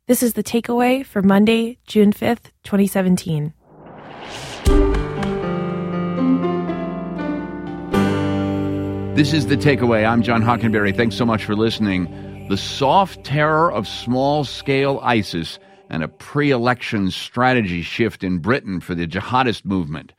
This is The Takeaway for Monday, June 5th, 2017. This is The Takeaway. I'm John Hockenberry. Thanks so much for listening. The soft terror of small-scale ISIS and a pre-election strategy shift in Britain for the jihadist movement.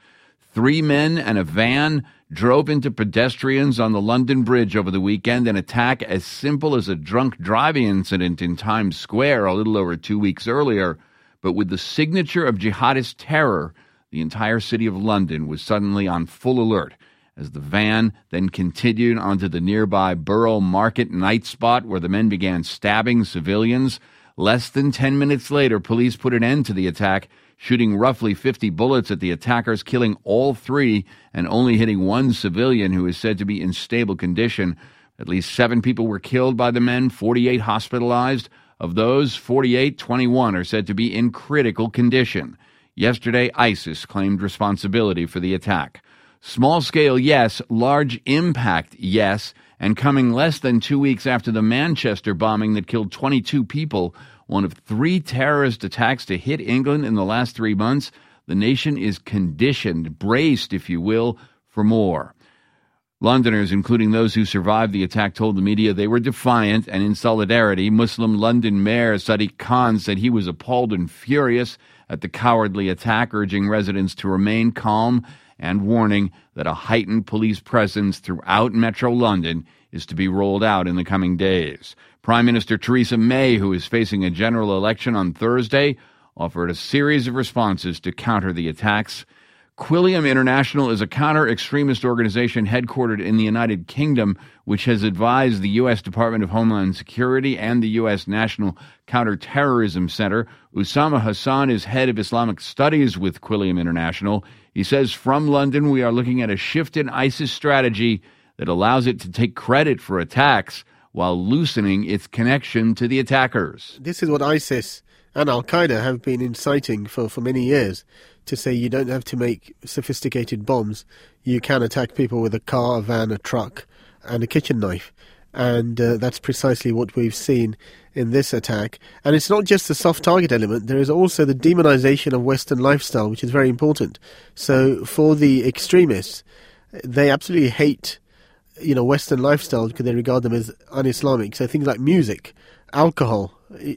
3 men and a van drove into pedestrians on the London Bridge over the weekend, an attack as simple as a drunk driving incident in Times Square a little over 2 weeks earlier. But with the signature of jihadist terror, the entire city of London was suddenly on full alert as the van then continued onto the nearby Borough Market night spot where the men began stabbing civilians. Less than 10 minutes later, police put an end to the attack, shooting roughly 50 bullets at the attackers, killing all 3 and only hitting 1 civilian who is said to be in stable condition. At least 7 people were killed by the men, 48 hospitalized. Of those 48, 21 are said to be in critical condition. Yesterday, ISIS claimed responsibility for the attack. Small scale, yes. Large impact, yes. And coming less than 2 weeks after the Manchester bombing that killed 22 people, one of 3 terrorist attacks to hit England in the last 3 months, the nation is conditioned, braced, if you will, for more. Londoners, including those who survived the attack, told the media they were defiant and in solidarity. Muslim London Mayor Sadiq Khan said he was appalled and furious at the cowardly attack, urging residents to remain calm and warning that a heightened police presence throughout Metro London is to be rolled out in the coming days. Prime Minister Theresa May, who is facing a general election on Thursday, offered a series of responses to counter the attacks. Quilliam International is a counter-extremist organization headquartered in the United Kingdom, which has advised the U.S. Department of Homeland Security and the U.S. National Counterterrorism Center. Usama Hassan is head of Islamic Studies with Quilliam International. He says, from London, we are looking at a shift in ISIS strategy that allows it to take credit for attacks while loosening its connection to the attackers. This is what ISIS and Al-Qaeda have been inciting for many years, to say you don't have to make sophisticated bombs. You can attack people with a car, a van, a truck, and a kitchen knife. And that's precisely what we've seen in this attack. And it's not just the soft target element. There is also the demonization of Western lifestyle, which is very important. So for the extremists, they absolutely hate Western lifestyle because they regard them as un-Islamic. So things like music, alcohol,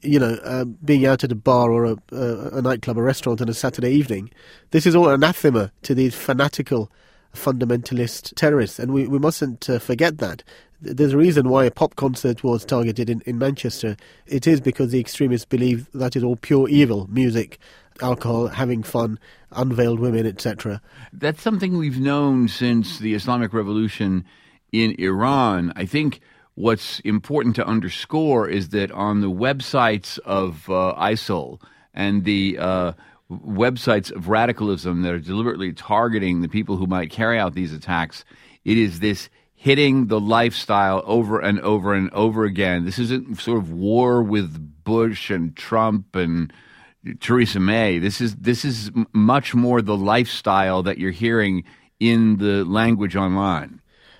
being out at a bar or a nightclub, a restaurant on a Saturday evening. This is all anathema to these fanatical fundamentalist terrorists. And we mustn't forget that. There's a reason why a pop concert was targeted in Manchester. It is because the extremists believe that is all pure evil. Music, alcohol, having fun, unveiled women, etc. That's something we've known since the Islamic Revolution in Iran. I think what's important to underscore is that on the websites of ISIL and the websites of radicalism that are deliberately targeting the people who might carry out these attacks, it is this hitting the lifestyle over and over and over again. This isn't sort of war with Bush and Trump and Theresa May. This is much more the lifestyle that you're hearing in the language online.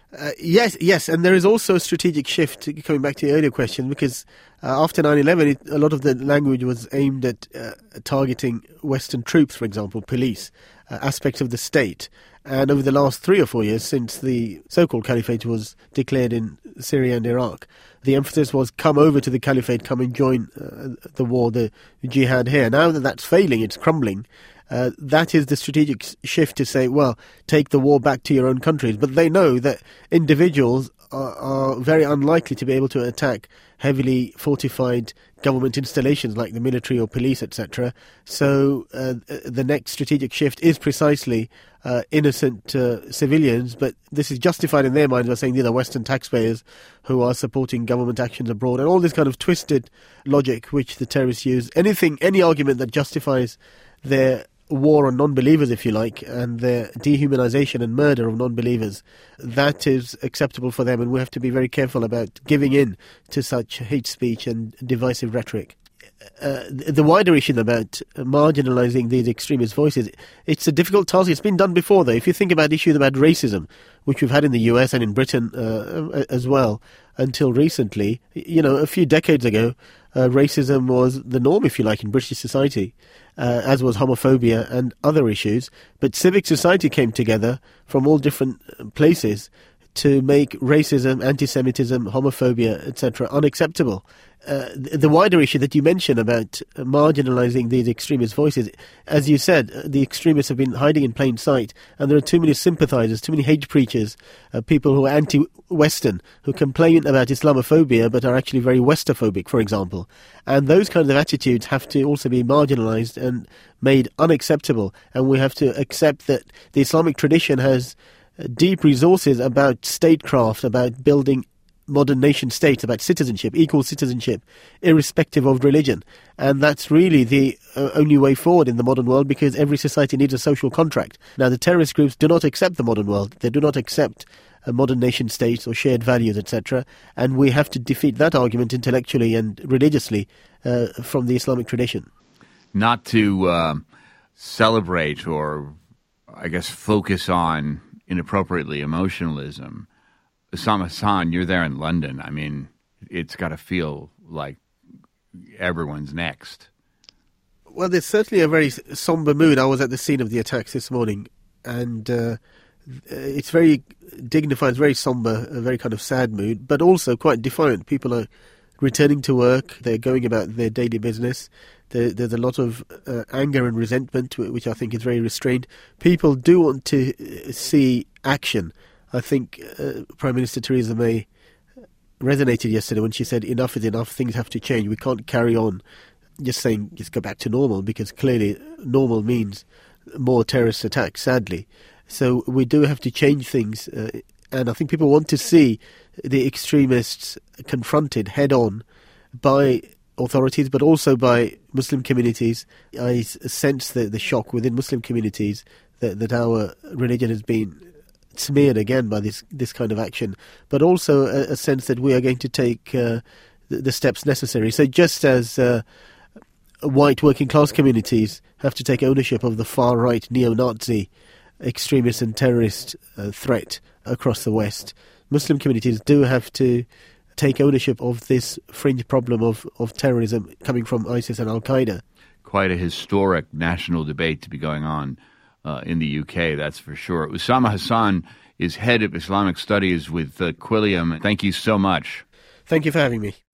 Yes, and there is also a strategic shift, coming back to your earlier question, because after 9/11, a lot of the language was aimed at targeting Western troops, for example, police, aspects of the state. And over the last 3 or 4 years, since the so-called caliphate was declared in Syria and Iraq, the emphasis was come over to the caliphate, come and join the war, the jihad here. Now that that's failing, it's crumbling. That is the strategic shift to say, well, take the war back to your own countries. But they know that individuals are very unlikely to be able to attack heavily fortified government installations like the military or police, etc. So the next strategic shift is precisely innocent civilians, but this is justified in their minds by saying these are Western taxpayers who are supporting government actions abroad, and all this kind of twisted logic which the terrorists use. Any argument that justifies their war on non-believers, if you like, and the dehumanization and murder of non-believers, that is acceptable for them, and we have to be very careful about giving in to such hate speech and divisive rhetoric. The wider issue about marginalizing these extremist voices, it's a difficult task. It's been done before, though. If you think about issues about racism, which we've had in the US and in Britain as well, until recently, a few decades ago, racism was the norm, if you like, in British society, as was homophobia and other issues. But civic society came together from all different places to make racism, anti-Semitism, homophobia, etc. unacceptable. The wider issue that you mentioned about marginalising these extremist voices, as you said, the extremists have been hiding in plain sight, and there are too many sympathisers, too many hate preachers, people who are anti-Western, who complain about Islamophobia but are actually very Westophobic, for example. And those kinds of attitudes have to also be marginalised and made unacceptable, and we have to accept that the Islamic tradition has deep resources about statecraft, about building modern nation states, about citizenship, equal citizenship, irrespective of religion. And that's really the only way forward in the modern world, because every society needs a social contract. Now, the terrorist groups do not accept the modern world. They do not accept modern nation states or shared values, etc. And we have to defeat that argument intellectually and religiously from the Islamic tradition. Not to celebrate or, I guess, focus on inappropriately emotionalism, Osama Hassan, you're there in London. I mean, it's got to feel like everyone's next. Well, there's certainly a very somber mood. I was at the scene of the attacks this morning, and it's very dignified, it's very somber, a very kind of sad mood, but also quite defiant. People are returning to work, they're going about their daily business. There's a lot of anger and resentment, which I think is very restrained. People do want to see action. I think Prime Minister Theresa May resonated yesterday when she said enough is enough, things have to change. We can't carry on just saying just go back to normal, because clearly normal means more terrorist attacks, sadly. So we do have to change things, and I think people want to see the extremists confronted head on by authorities, but also by Muslim communities. I sense the shock within Muslim communities that our religion has been smeared again by this kind of action, but also a sense that we are going to take the steps necessary. So just as white working class communities have to take ownership of the far right neo-Nazi extremist and terrorist threat across the West, Muslim communities do have to take ownership of this fringe problem of terrorism coming from ISIS and Al-Qaeda. Quite a historic national debate to be going on in the UK, that's for sure. Osama Hassan is head of Islamic Studies with Quilliam. Thank you so much. Thank you for having me.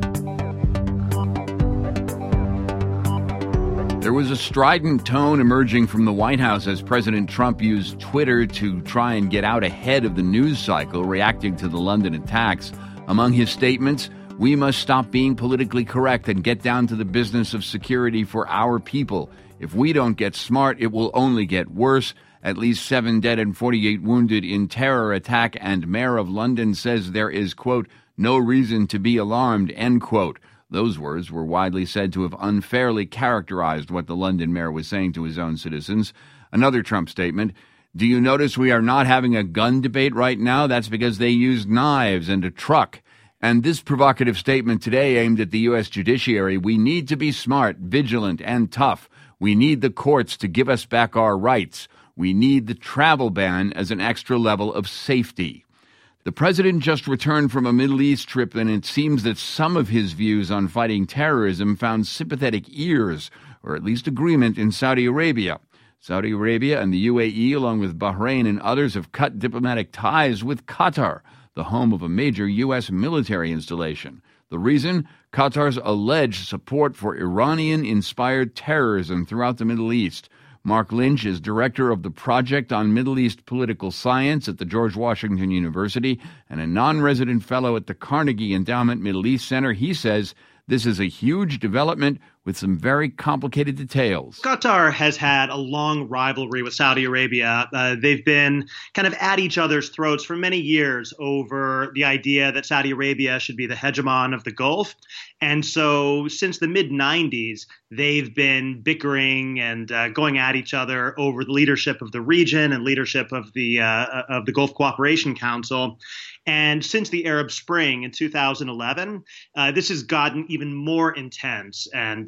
There was a strident tone emerging from the White House as President Trump used Twitter to try and get out ahead of the news cycle reacting to the London attacks. Among his statements, we must stop being politically correct and get down to the business of security for our people. If we don't get smart, it will only get worse. At least 7 dead and 48 wounded in terror attack, and Mayor of London says there is, quote, no reason to be alarmed, end quote. Those words were widely said to have unfairly characterized what the London mayor was saying to his own citizens. Another Trump statement, do you notice we are not having a gun debate right now? That's because they used knives and a truck. And this provocative statement today aimed at the U.S. judiciary, we need to be smart, vigilant, and tough. We need the courts to give us back our rights. We need the travel ban as an extra level of safety. The president just returned from a Middle East trip, and it seems that some of his views on fighting terrorism found sympathetic ears, or at least agreement, in Saudi Arabia. Saudi Arabia and the UAE, along with Bahrain and others, have cut diplomatic ties with Qatar, the home of a major U.S. military installation. The reason? Qatar's alleged support for Iranian-inspired terrorism throughout the Middle East. Mark Lynch is director of the Project on Middle East Political Science at the George Washington University and a non-resident fellow at the Carnegie Endowment Middle East Center. He says this is a huge development with some very complicated details. Qatar has had a long rivalry with Saudi Arabia. They've been kind of at each other's throats for many years over the idea that Saudi Arabia should be the hegemon of the Gulf. And so since the mid-90s, they've been bickering and going at each other over the leadership of the region and leadership of the Gulf Cooperation Council. And since the Arab Spring in 2011, this has gotten even more intense. And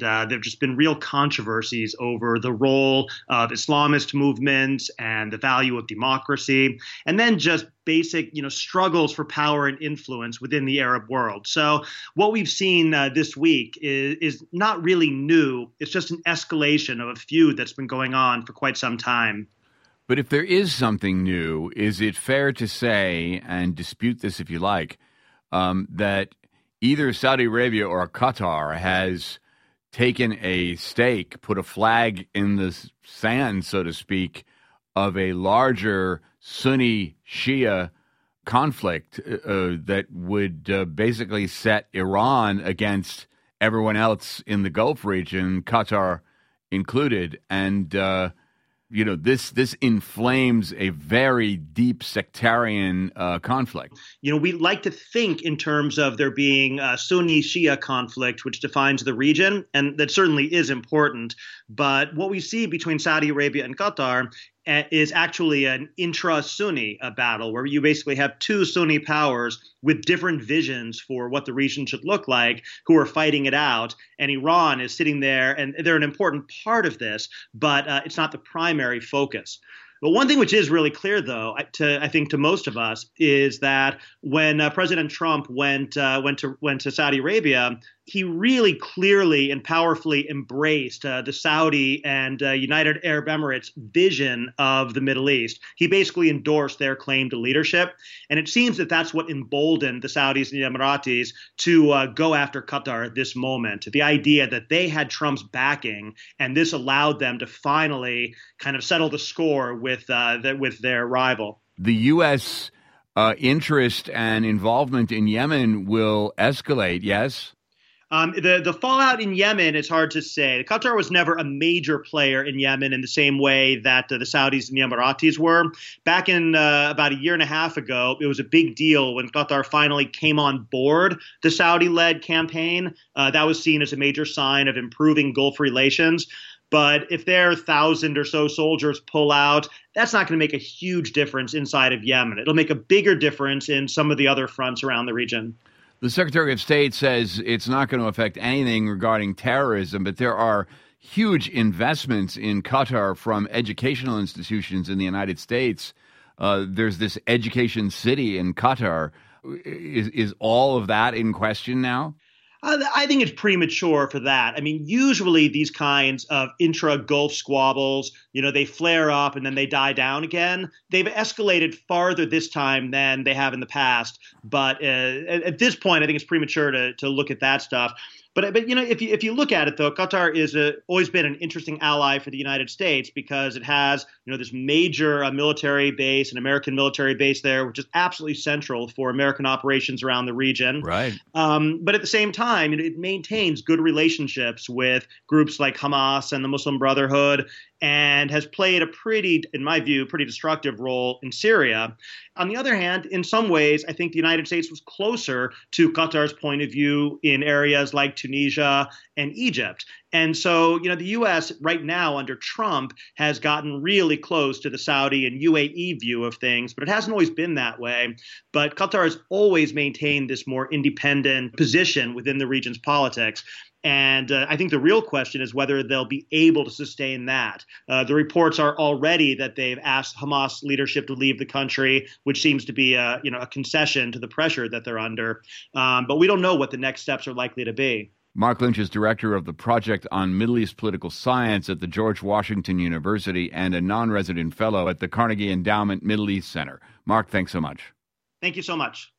there have just been real controversies over the role of Islamist movements and the value of democracy, and then just basic, struggles for power and influence within the Arab world. So what we've seen this week is not really new. It's just an escalation of a feud that's been going on for quite some time. But if there is something new, is it fair to say, and dispute this if you like, that either Saudi Arabia or Qatar has taken a stake, put a flag in the sand, so to speak, of a larger Sunni-Shia conflict that would basically set Iran against everyone else in the Gulf region, Qatar included, and this inflames a very deep sectarian conflict. We like to think in terms of there being a Sunni-Shia conflict, which defines the region, and that certainly is important. But what we see between Saudi Arabia and Qatar is actually an intra-Sunni battle, where you basically have two Sunni powers with different visions for what the region should look like, who are fighting it out. And Iran is sitting there, and they're an important part of this, but it's not the primary focus. But one thing which is really clear, though, I think to most of us, is that when President Trump went to Saudi Arabia, he really clearly and powerfully embraced the Saudi and United Arab Emirates vision of the Middle East. He basically endorsed their claim to leadership. And it seems that that's what emboldened the Saudis and the Emiratis to go after Qatar at this moment. The idea that they had Trump's backing, and this allowed them to finally kind of settle the score with their rival. The U.S. Interest and involvement in Yemen will escalate, yes? The fallout in Yemen is hard to say. Qatar was never a major player in Yemen in the same way that the Saudis and the Emiratis were. Back in about a year and a half ago, it was a big deal when Qatar finally came on board the Saudi-led campaign. That was seen as a major sign of improving Gulf relations. But if their 1,000 or so soldiers pull out, that's not going to make a huge difference inside of Yemen. It'll make a bigger difference in some of the other fronts around the region. The Secretary of State says it's not going to affect anything regarding terrorism, but there are huge investments in Qatar from educational institutions in the United States. There's this education city in Qatar. Is all of that in question now? I think it's premature for that. I mean, usually these kinds of intra-Gulf squabbles, they flare up and then they die down again. They've escalated farther this time than they have in the past. But at this point, I think it's premature to look at that stuff. But if you look at it, though, Qatar is always been an interesting ally for the United States because it has this major military base, an American military base there, which is absolutely central for American operations around the region. Right. But at the same time, it maintains good relationships with groups like Hamas and the Muslim Brotherhood, and has played in my view, pretty destructive role in Syria. On the other hand, in some ways, I think the United States was closer to Qatar's point of view in areas like Tunisia and Egypt. And so, the U.S. right now under Trump has gotten really close to the Saudi and UAE view of things, but it hasn't always been that way. But Qatar has always maintained this more independent position within the region's politics. And I think the real question is whether they'll be able to sustain that. The reports are already that they've asked Hamas leadership to leave the country, which seems to be a concession to the pressure that they're under. But we don't know what the next steps are likely to be. Mark Lynch is director of the Project on Middle East Political Science at the George Washington University and a non-resident fellow at the Carnegie Endowment Middle East Center. Mark, thanks so much. Thank you so much.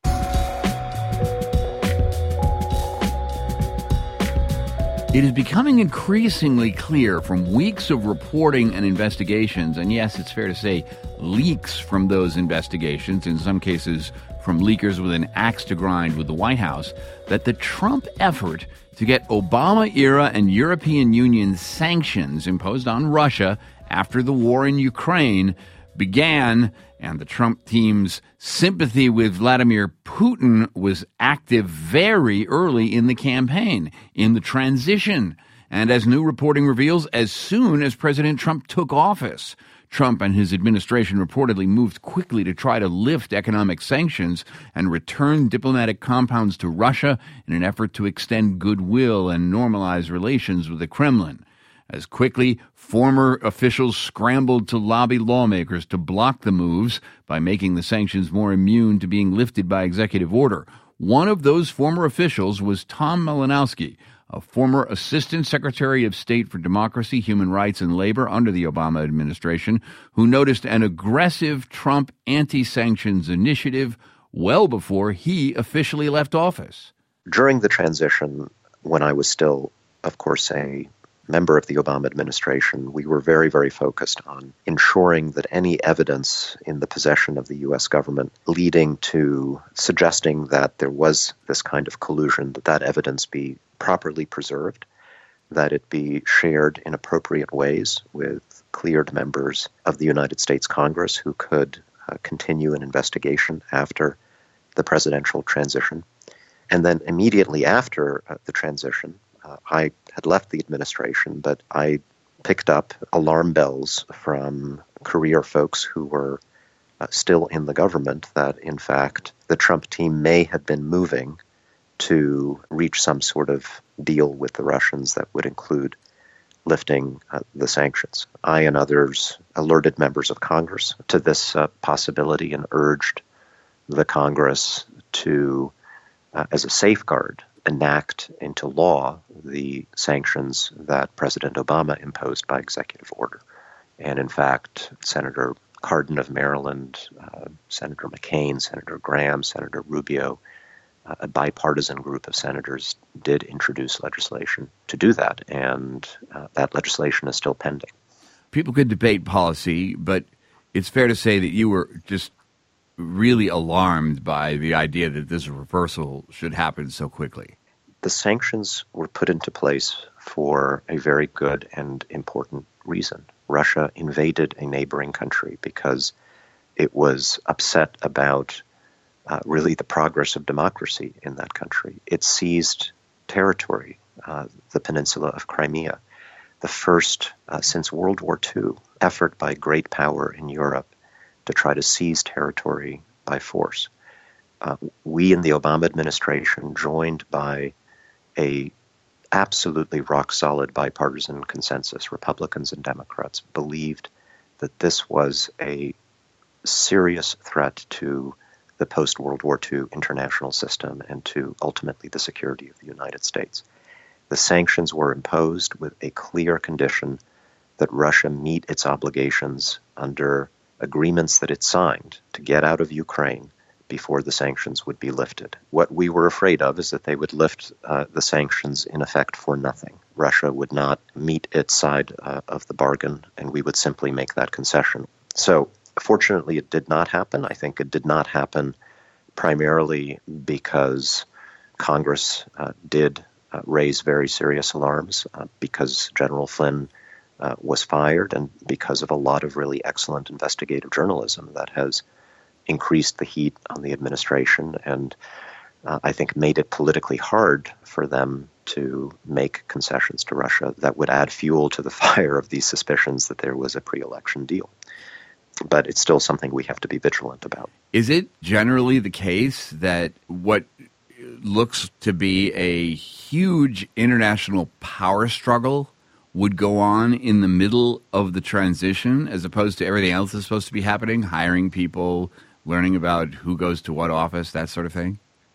It is becoming increasingly clear from weeks of reporting and investigations, and yes, it's fair to say leaks from those investigations, in some cases from leakers with an axe to grind with the White House, that the Trump effort to get Obama-era and European Union sanctions imposed on Russia after the war in Ukraine began, and the Trump team's sympathy with Vladimir Putin was active very early in the campaign, in the transition. And as new reporting reveals, as soon as President Trump took office, Trump and his administration reportedly moved quickly to try to lift economic sanctions and return diplomatic compounds to Russia in an effort to extend goodwill and normalize relations with the Kremlin. As quickly, former officials scrambled to lobby lawmakers to block the moves by making the sanctions more immune to being lifted by executive order. One of those former officials was Tom Malinowski, a former Assistant Secretary of State for Democracy, Human Rights, and Labor under the Obama administration, who noticed an aggressive Trump anti-sanctions initiative well before he officially left office. During the transition, when I was still, of course, a member of the Obama administration, we were very, very focused on ensuring that any evidence in the possession of the U.S. government leading to suggesting that there was this kind of collusion, that evidence be properly preserved, that it be shared in appropriate ways with cleared members of the United States Congress who could continue an investigation after the presidential transition. And then immediately after the transition, I had left the administration, but I picked up alarm bells from career folks who were still in the government that, in fact, the Trump team may have been moving to reach some sort of deal with the Russians that would include lifting the sanctions. I and others alerted members of Congress to this possibility and urged the Congress to, as a safeguard, enact into law the sanctions that President Obama imposed by executive order. And in fact, Senator Cardin of Maryland, Senator McCain, Senator Graham, Senator Rubio, a bipartisan group of senators did introduce legislation to do that, and that legislation is still pending. People could debate policy, but it's fair to say that you were just really alarmed by the idea that this reversal should happen so quickly. The sanctions were put into place for a very good and important reason. Russia invaded a neighboring country because it was upset about really the progress of democracy in that country. It seized territory, the peninsula of Crimea, the first since World War II effort by great power in Europe to try to seize territory by force. We in the Obama administration, joined by a absolutely rock-solid bipartisan consensus, Republicans and Democrats, believed that this was a serious threat to the post-World War II international system and to ultimately the security of the United States. The sanctions were imposed with a clear condition that Russia meet its obligations under agreements that it signed to get out of Ukraine before the sanctions would be lifted. What we were afraid of is that they would lift the sanctions in effect for nothing. Russia would not meet its side of the bargain, and we would simply make that concession. So fortunately, it did not happen. I think it did not happen primarily because Congress did raise very serious alarms, because General Flynn was fired, and because of a lot of really excellent investigative journalism that has increased the heat on the administration and I think made it politically hard for them to make concessions to Russia that would add fuel to the fire of these suspicions that there was a pre-election deal. But it's still something we have to be vigilant about. Is it generally the case that what looks to be a huge international power struggle would go on in the middle of the transition as opposed to everything else that's supposed to be happening, hiring people, learning about who goes to what office, that sort of thing?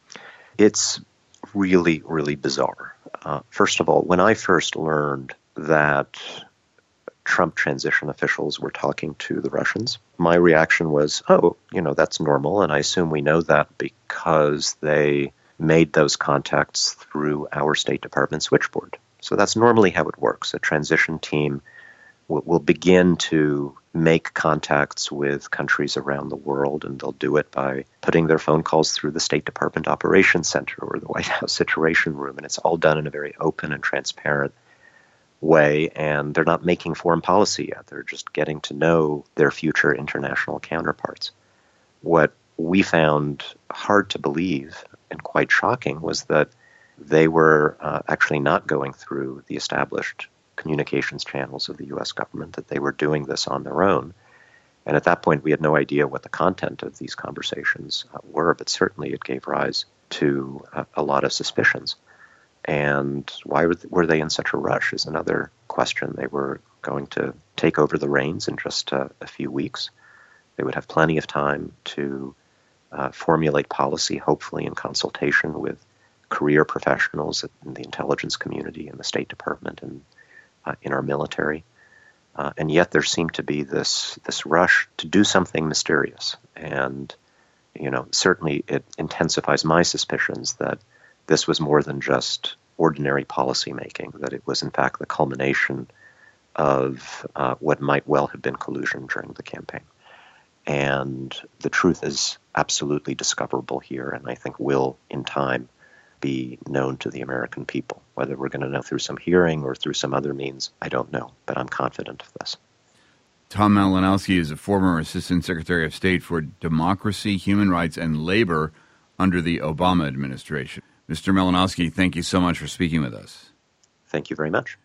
It's really, really bizarre. First of all, when I first learned that Trump transition officials were talking to the Russians, my reaction was, that's normal, and I assume we know that because they made those contacts through our State Department switchboard. So that's normally how it works. A transition team will begin to make contacts with countries around the world, and they'll do it by putting their phone calls through the State Department Operations Center or the White House Situation Room, and it's all done in a very open and transparent way, and they're not making foreign policy yet. They're just getting to know their future international counterparts. What we found hard to believe and quite shocking was that they were actually not going through the established communications channels of the U.S. government, that they were doing this on their own, And at that point, we had no idea what the content of these conversations were, but certainly it gave rise to a lot of suspicions. And why were they in such a rush is another question. They were going to take over the reins in just a few weeks. They would have plenty of time to formulate policy, hopefully in consultation with career professionals in the intelligence community, in the State Department, and in our military. And yet there seemed to be this rush to do something mysterious. And, certainly it intensifies my suspicions that this was more than just ordinary policymaking, that it was in fact the culmination of what might well have been collusion during the campaign. And the truth is absolutely discoverable here, and I think will, in time, be known to the American people. Whether we're going to know through some hearing or through some other means, I don't know, but I'm confident of this. Tom Malinowski is a former Assistant Secretary of State for Democracy, Human Rights, and Labor under the Obama administration. Mr. Malinowski, thank you so much for speaking with us. Thank you very much.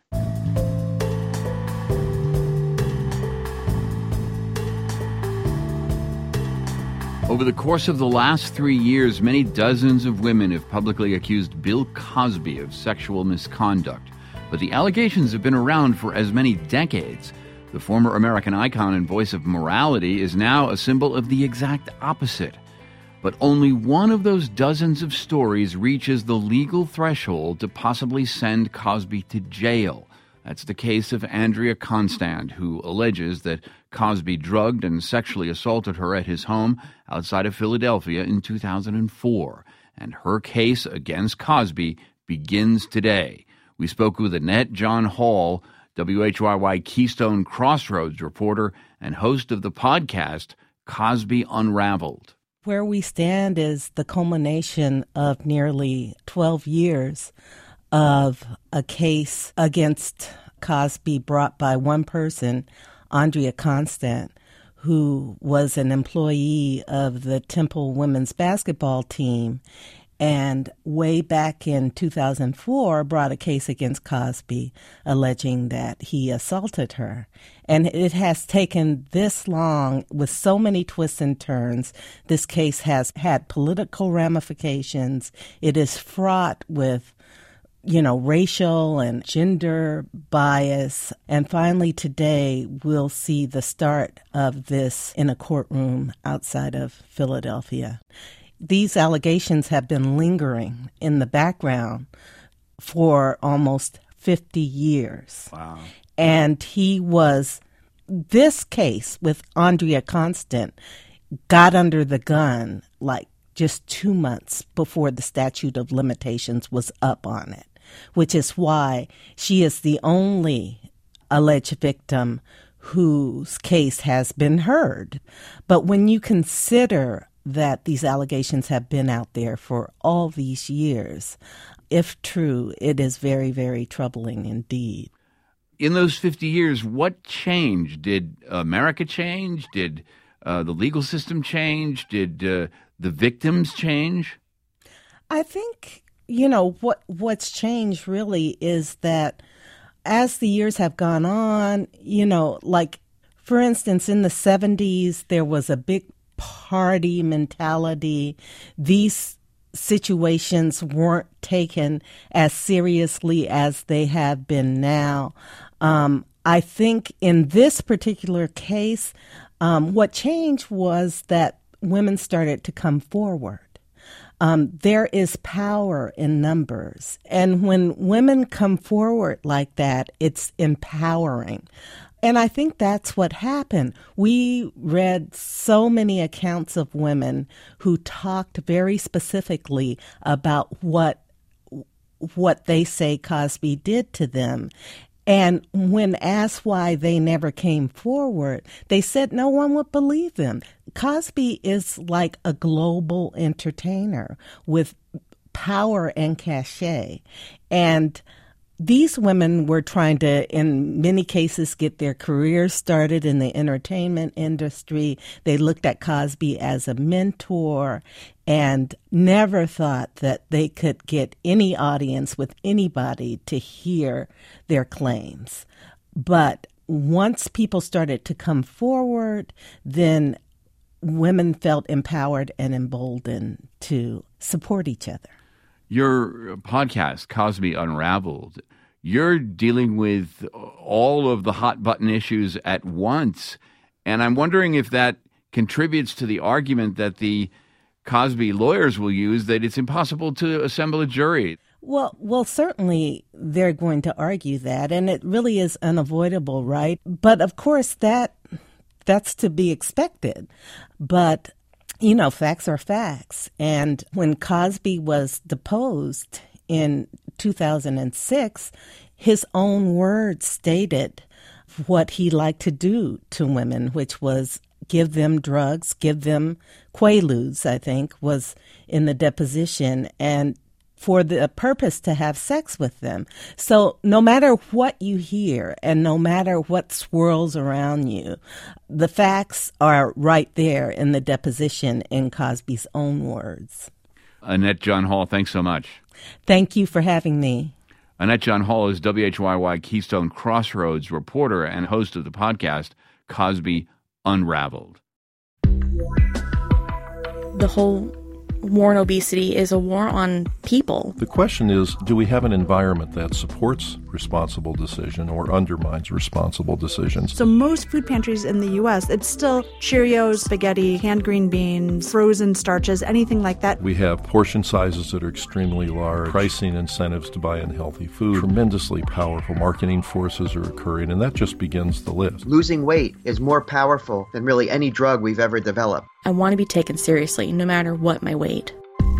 Over the course of the last 3 years, many dozens of women have publicly accused Bill Cosby of sexual misconduct. But the allegations have been around for as many decades. The former American icon and voice of morality is now a symbol of the exact opposite. But only one of those dozens of stories reaches the legal threshold to possibly send Cosby to jail. That's the case of Andrea Constand, who alleges that Cosby drugged and sexually assaulted her at his home outside of Philadelphia in 2004. And her case against Cosby begins today. We spoke with Annette John Hall, WHYY Keystone Crossroads reporter and host of the podcast Cosby Unraveled. Where we stand is the culmination of nearly 12 years of a case against Cosby brought by one person, Andrea Constand, who was an employee of the Temple women's basketball team, and way back in 2004 brought a case against Cosby alleging that he assaulted her. And it has taken this long with so many twists and turns. This case has had political ramifications. It is fraught with racial and gender bias. And finally today, we'll see the start of this in a courtroom outside of Philadelphia. These allegations have been lingering in the background for almost 50 years. Wow. And this case with Andrea Constand got under the gun like just 2 months before the statute of limitations was up on it, which is why she is the only alleged victim whose case has been heard. But when you consider that these allegations have been out there for all these years, if true, it is very, very troubling indeed. In those 50 years, what changed? Did America change? Did the legal system change? Did the victims change? I think, what's changed really is that as the years have gone on, like, for instance, in the 70s, there was a big party mentality. These situations weren't taken as seriously as they have been now. I think in this particular case, what changed was that women started to come forward. There is power in numbers. And when women come forward like that, it's empowering. And I think that's what happened. We read so many accounts of women who talked very specifically about what they say Cosby did to them. And when asked why they never came forward, they said no one would believe them. Cosby is like a global entertainer with power and cachet. And these women were trying to, in many cases, get their careers started in the entertainment industry. They looked at Cosby as a mentor and never thought that they could get any audience with anybody to hear their claims. But once people started to come forward, then women felt empowered and emboldened to support each other. Your podcast, Cosby Unraveled, you're dealing with all of the hot button issues at once. And I'm wondering if that contributes to the argument that the Cosby lawyers will use that it's impossible to assemble a jury. Well, certainly they're going to argue that, and it really is unavoidable, right? But of course, that's to be expected. But, facts are facts. And when Cosby was deposed in 2006, his own words stated what he liked to do to women, which was give them drugs, give them Quaaludes, I think, was in the deposition, and for the purpose to have sex with them. So no matter what you hear and no matter what swirls around you, the facts are right there in the deposition in Cosby's own words. Annette John Hall, thanks so much. Thank you for having me. Annette John Hall is WHYY Keystone Crossroads reporter and host of the podcast Cosby Unraveled. The whole war on obesity is a war on people. The question is, do we have an environment that supports responsible decision or undermines responsible decisions? So most food pantries in the U.S., it's still Cheerios, spaghetti, canned green beans, frozen starches, anything like that. We have portion sizes that are extremely large, pricing incentives to buy unhealthy food, tremendously powerful marketing forces are occurring, and that just begins the list. Losing weight is more powerful than really any drug we've ever developed. I want to be taken seriously, no matter what my weight.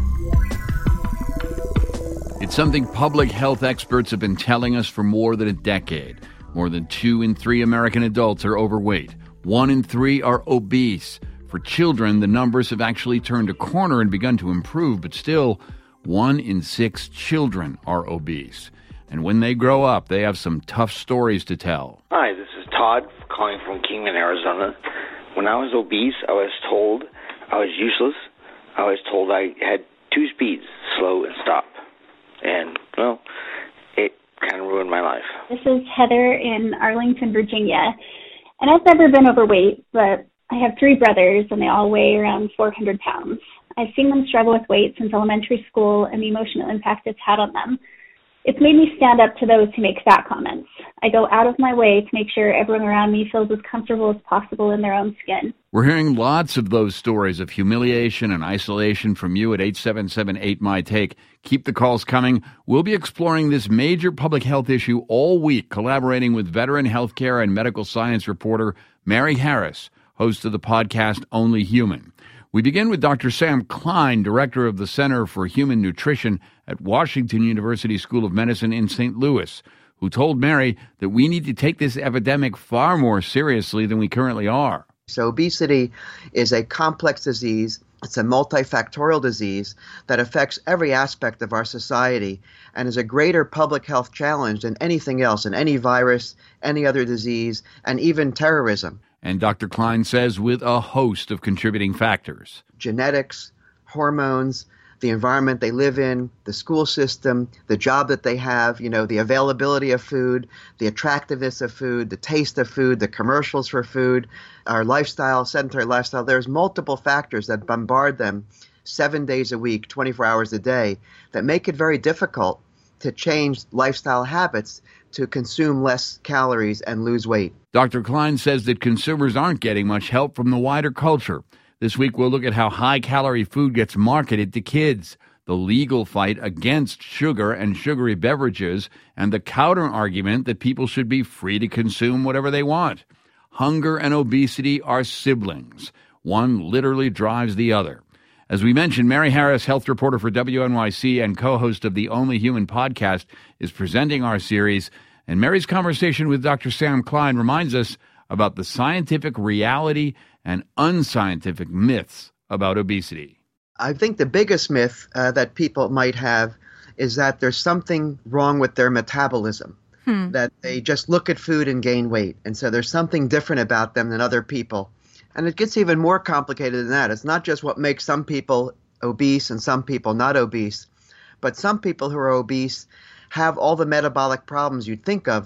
It's something public health experts have been telling us for more than a decade. More than 2 in 3 American adults are overweight. 1 in 3 are obese. For children, the numbers have actually turned a corner and begun to improve, but still, 1 in 6 children are obese. And when they grow up, they have some tough stories to tell. Hi, this is Todd calling from Kingman, Arizona. When I was obese, I was told I was useless. I was told I had 2 speeds, slow and stop. And, well, it kind of ruined my life. This is Heather in Arlington, Virginia. And I've never been overweight, but I have 3 brothers, and they all weigh around 400 pounds. I've seen them struggle with weight since elementary school and the emotional impact it's had on them. It's made me stand up to those who make fat comments. I go out of my way to make sure everyone around me feels as comfortable as possible in their own skin. We're hearing lots of those stories of humiliation and isolation from you at 877-8MY-TAKE. Keep the calls coming. We'll be exploring this major public health issue all week, collaborating with veteran healthcare and medical science reporter Mary Harris, host of the podcast Only Human. We begin with Dr. Sam Klein, director of the Center for Human Nutrition at Washington University School of Medicine in St. Louis, who told Mary that we need to take this epidemic far more seriously than we currently are. So obesity is a complex disease. It's a multifactorial disease that affects every aspect of our society and is a greater public health challenge than anything else, and any virus, any other disease, and even terrorism. And Dr. Klein says with a host of contributing factors. Genetics, hormones, the environment they live in, the school system, the job that they have, the availability of food, the attractiveness of food, the taste of food, the commercials for food, our lifestyle, sedentary lifestyle. There's multiple factors that bombard them 7 days a week, 24 hours a day, that make it very difficult to change lifestyle habits to consume less calories and lose weight. Dr. Klein says that consumers aren't getting much help from the wider culture. This week, we'll look at how high-calorie food gets marketed to kids, the legal fight against sugar and sugary beverages, and the counter-argument that people should be free to consume whatever they want. Hunger and obesity are siblings. One literally drives the other. As we mentioned, Mary Harris, health reporter for WNYC and co-host of the Only Human podcast, is presenting our series. And Mary's conversation with Dr. Sam Klein reminds us about the scientific reality and unscientific myths about obesity. I think the biggest myth that people might have is that there's something wrong with their metabolism, that they just look at food and gain weight. And so there's something different about them than other people. And it gets even more complicated than that. It's not just what makes some people obese and some people not obese, but some people who are obese have all the metabolic problems you'd think of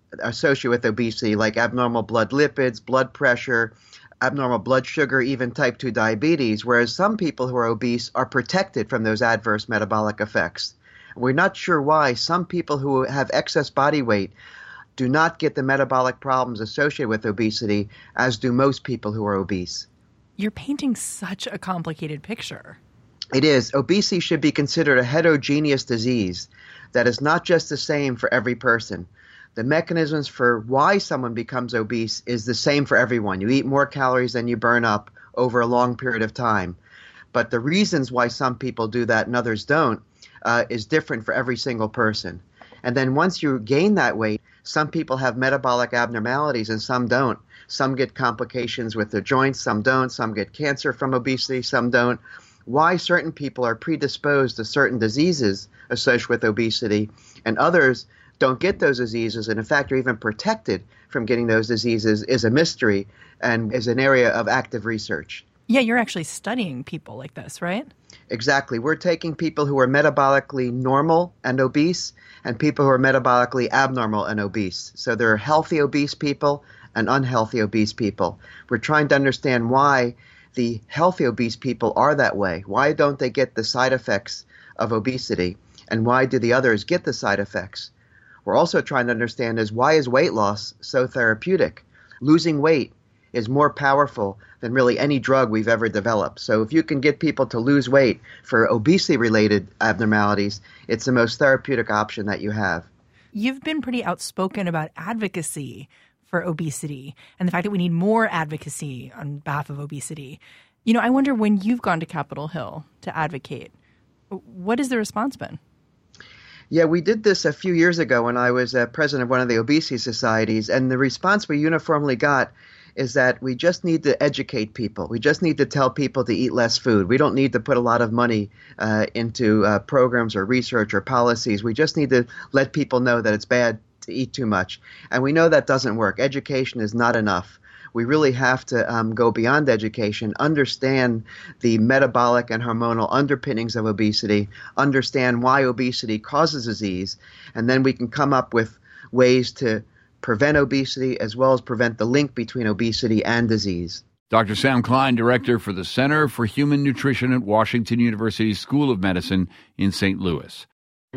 associated with obesity, like abnormal blood lipids, blood pressure, abnormal blood sugar, even type 2 diabetes, whereas some people who are obese are protected from those adverse metabolic effects. We're not sure why some people who have excess body weight do not get the metabolic problems associated with obesity, as do most people who are obese. You're painting such a complicated picture. It is. Obesity should be considered a heterogeneous disease that is not just the same for every person. The mechanisms for why someone becomes obese is the same for everyone. You eat more calories than you burn up over a long period of time. But the reasons why some people do that and others don't is different for every single person. And then once you gain that weight, some people have metabolic abnormalities and some don't. Some get complications with their joints, some don't. Some get cancer from obesity, some don't. Why certain people are predisposed to certain diseases associated with obesity and others don't get those diseases, and in fact are even protected from getting those diseases, is a mystery and is an area of active research. Yeah, you're actually studying people like this, right? Exactly. We're taking people who are metabolically normal and obese and people who are metabolically abnormal and obese. So there are healthy obese people and unhealthy obese people. We're trying to understand why the healthy obese people are that way. Why don't they get the side effects of obesity? And why do the others get the side effects? We're also trying to understand is why is weight loss so therapeutic? Losing weight is more powerful than really any drug we've ever developed. So if you can get people to lose weight for obesity-related abnormalities, it's the most therapeutic option that you have. You've been pretty outspoken about advocacy for obesity and the fact that we need more advocacy on behalf of obesity. You know, I wonder when you've gone to Capitol Hill to advocate, what has the response been? Yeah, we did this a few years ago when I was president of one of the obesity societies, and the response we uniformly got is that we just need to educate people. We just need to tell people to eat less food. We don't need to put a lot of money into programs or research or policies. We just need to let people know that it's bad to eat too much. And we know that doesn't work. Education is not enough. We really have to go beyond education, understand the metabolic and hormonal underpinnings of obesity, understand why obesity causes disease, and then we can come up with ways to prevent obesity as well as prevent the link between obesity and disease. Dr. Sam Klein, Director for the Center for Human Nutrition at Washington University School of Medicine in St. Louis.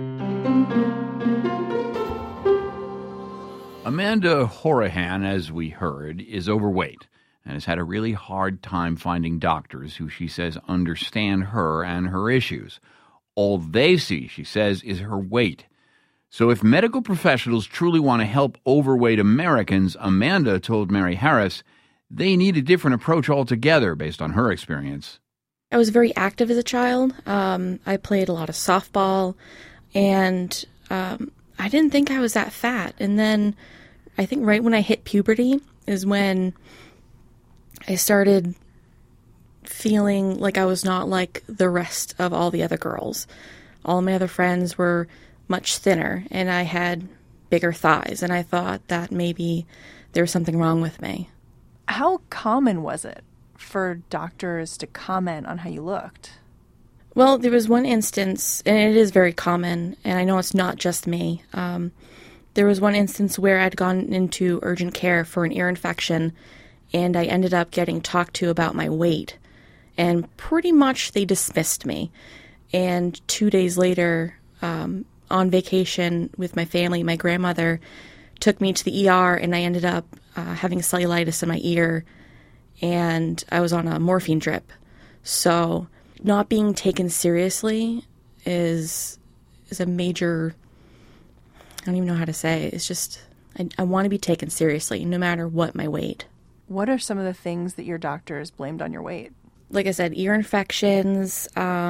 Amanda Horahan, as we heard, is overweight and has had a really hard time finding doctors who she says understand her and her issues. All they see, she says, is her weight. So if medical professionals truly want to help overweight Americans, Amanda told Mary Harris, they need a different approach altogether based on her experience. I was very active as a child. I played a lot of softball, and I didn't think I was that fat. And then I think right when I hit puberty is when I started feeling like I was not like the rest of all the other girls. All my other friends were much thinner, and I had bigger thighs, and I thought that maybe there was something wrong with me. How common was it for doctors to comment on how you looked? Well, there was one instance, and it is very common, and I know it's not just me. There was one instance where I'd gone into urgent care for an ear infection, and I ended up getting talked to about my weight, and pretty much they dismissed me. And 2 days later, on vacation with my family, my grandmother took me to the ER, and I ended up having cellulitis in my ear, and I was on a morphine drip. So not being taken seriously is a major, I don't even know how to say it. It's just, I want to be taken seriously no matter what my weight. What are some of the things that your doctors blamed on your weight? Like I said, ear infections,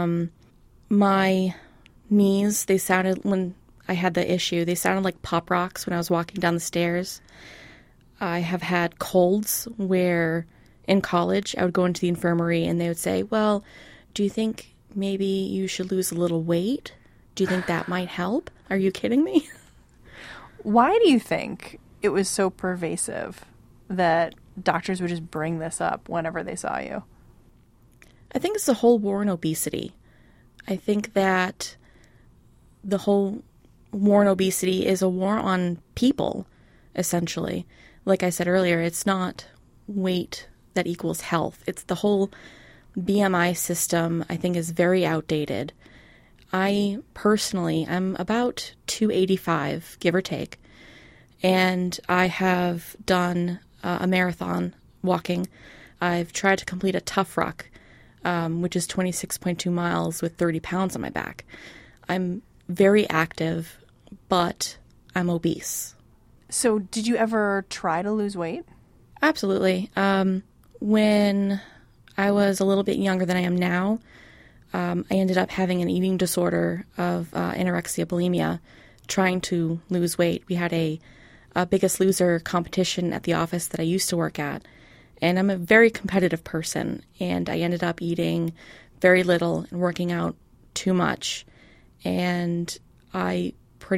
my knees, they sounded, when I had the issue, they sounded like pop rocks when I was walking down the stairs. I have had colds where in college I would go into the infirmary and they would say, well, do you think maybe you should lose a little weight? Do you think that might help? Are you kidding me? Why do you think it was so pervasive that doctors would just bring this up whenever they saw you? I think it's the whole war on obesity. I think that the whole war on obesity is a war on people. essentially. Like I said earlier, it's not weight that equals health. It's the whole BMI system, I think, is very outdated. I personally am about 285, give or take, and I have done a marathon walking. I've tried to complete a Tough Ruck, which is 26.2 miles with 30 pounds on my back. I'm very active, but I'm obese. So did you ever try to lose weight? Absolutely. When I was a little bit younger than I am now, I ended up having an eating disorder of anorexia bulimia, trying to lose weight. We had a Biggest Loser competition at the office that I used to work at, and I'm a very competitive person, and I ended up eating very little and working out too much, and I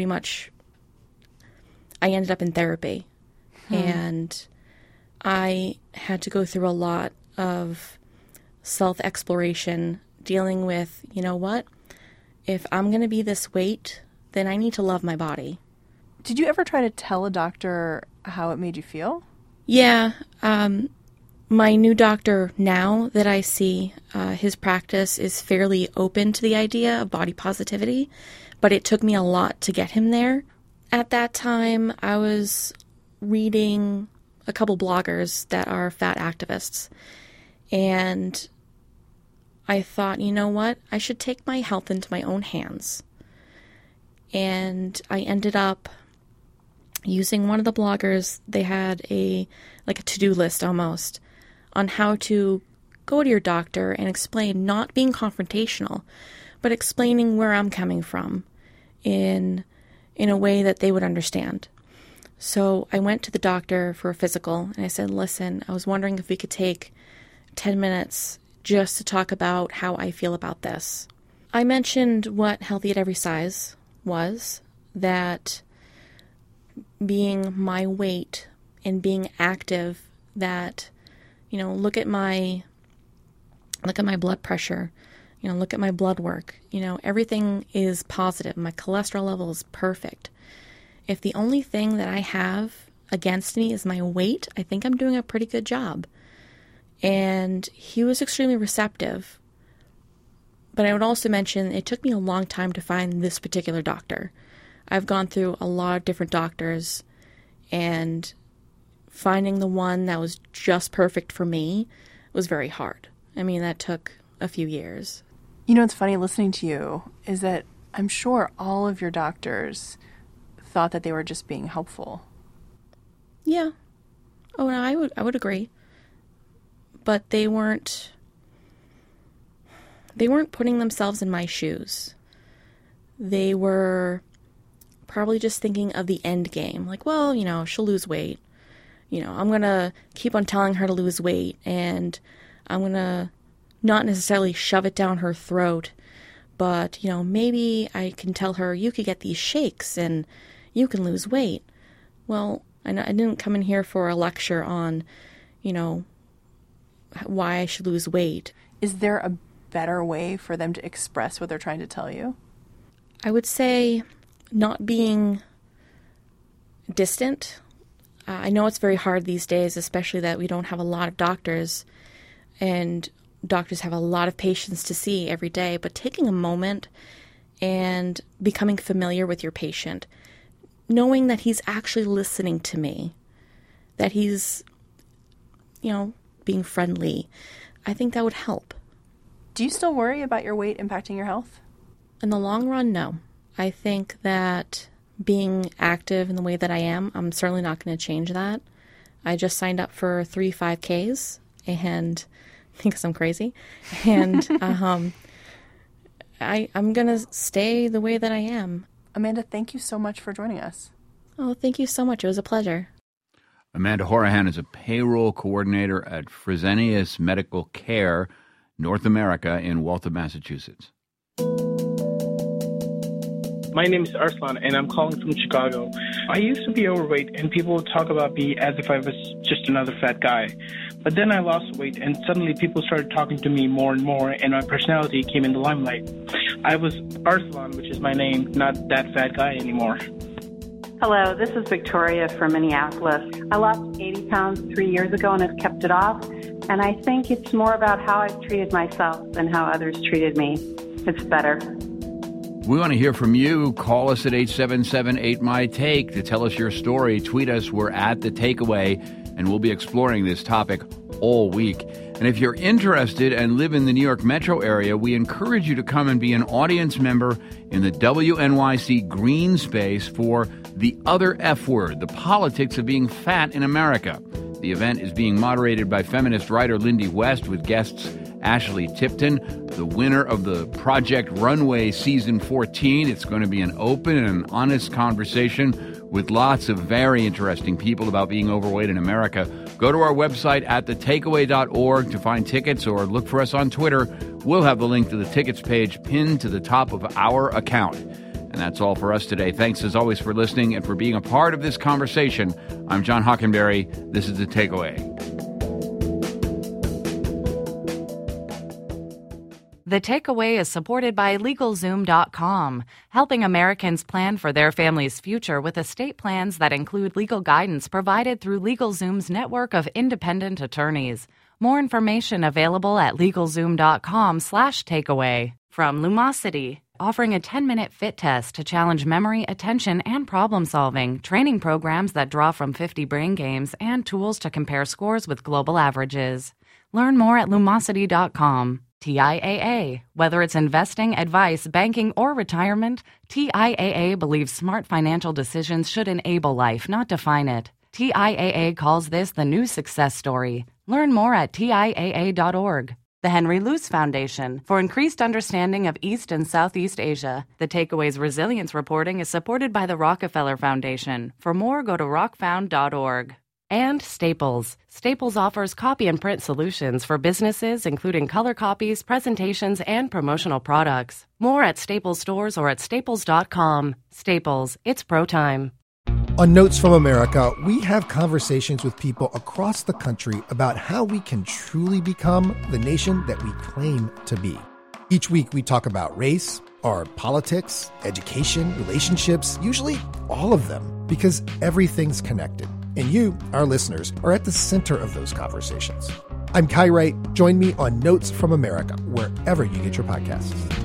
ended up in therapy, and I had to go through a lot of self-exploration, dealing with, you know what, if I'm going to be this weight, then I need to love my body. Did you ever try to tell a doctor how it made you feel? Yeah. My new doctor now that I see, his practice is fairly open to the idea of body positivity, but it took me a lot to get him there. At that time, I was reading a couple bloggers that are fat activists, and I thought, you know what, I should take my health into my own hands. And I ended up using one of the bloggers. They had a to-do list almost on how to go to your doctor and explain, not being confrontational, but explaining where I'm coming from in a way that they would understand. So I went to the doctor for a physical, and I said, listen, I was wondering if we could take 10 minutes just to talk about how I feel about this. I mentioned what Healthy at Every Size was, that being my weight and being active, that, look at my blood pressure, look at my blood work, everything is positive. My cholesterol level is perfect. If the only thing that I have against me is my weight, I think I'm doing a pretty good job. And he was extremely receptive. But I would also mention it took me a long time to find this particular doctor. I've gone through a lot of different doctors, and finding the one that was just perfect for me was very hard. I mean, that took a few years. It's funny listening to you is that I'm sure all of your doctors thought that they were just being helpful. Yeah. Oh, no, I would agree. But they weren't putting themselves in my shoes. They were probably just thinking of the end game. Like, well, she'll lose weight. I'm going to keep on telling her to lose weight, and I'm going to not necessarily shove it down her throat, but, maybe I can tell her, you could get these shakes and you can lose weight. Well, I didn't come in here for a lecture on, why I should lose weight. Is there a better way for them to express what they're trying to tell you? I would say not being distant. I know it's very hard these days, especially that we don't have a lot of doctors, and doctors have a lot of patients to see every day, but taking a moment and becoming familiar with your patient, knowing that he's actually listening to me, that he's, being friendly, I think that would help. Do you still worry about your weight impacting your health? In the long run, no. I think that being active in the way that I am, I'm certainly not going to change that. I just signed up for 3 5Ks, and because I'm crazy, and I'm going to stay the way that I am. Amanda, thank you so much for joining us. Oh, thank you so much. It was a pleasure. Amanda Horahan is a payroll coordinator at Fresenius Medical Care, North America, in Waltham, Massachusetts. My name is Arslan, and I'm calling from Chicago. I used to be overweight, and people would talk about me as if I was just another fat guy. But then I lost weight, and suddenly people started talking to me more and more, and my personality came in the limelight. I was Arslan, which is my name, not that fat guy anymore. Hello, this is Victoria from Minneapolis. I lost 80 pounds 3 years ago and have kept it off. And I think it's more about how I've treated myself than how others treated me. It's better. We want to hear from you. Call us at 877-8MY-TAKE to tell us your story. Tweet us. We're at The Takeaway, and we'll be exploring this topic all week. And if you're interested and live in the New York metro area, we encourage you to come and be an audience member in the WNYC Green Space for The Other F Word, the politics of being fat in America. The event is being moderated by feminist writer Lindy West with guests Ashley Tipton, the winner of the Project Runway Season 14. It's going to be an open and honest conversation with lots of very interesting people about being overweight in America. Go to our website at thetakeaway.org to find tickets or look for us on Twitter. We'll have the link to the tickets page pinned to the top of our account. And that's all for us today. Thanks as always for listening and for being a part of this conversation. I'm John Hockenberry. This is The Takeaway. The Takeaway is supported by LegalZoom.com, helping Americans plan for their family's future with estate plans that include legal guidance provided through LegalZoom's network of independent attorneys. More information available at LegalZoom.com/takeaway. From Lumosity, offering a 10-minute fit test to challenge memory, attention, and problem-solving, training programs that draw from 50 brain games, and tools to compare scores with global averages. Learn more at Lumosity.com. TIAA. Whether it's investing, advice, banking, or retirement, TIAA believes smart financial decisions should enable life, not define it. TIAA calls this the new success story. Learn more at TIAA.org. The Henry Luce Foundation. For increased understanding of East and Southeast Asia, The Takeaway's resilience reporting is supported by the Rockefeller Foundation. For more, go to rockfound.org. And Staples. Staples offers copy and print solutions for businesses, including color copies, presentations, and promotional products. More at Staples stores or at staples.com. Staples, it's pro time. On Notes from America, we have conversations with people across the country about how we can truly become the nation that we claim to be. Each week we talk about race, our politics, education, relationships, usually all of them, because everything's connected. And you, our listeners, are at the center of those conversations. I'm Kai Wright. Join me on Notes from America, wherever you get your podcasts.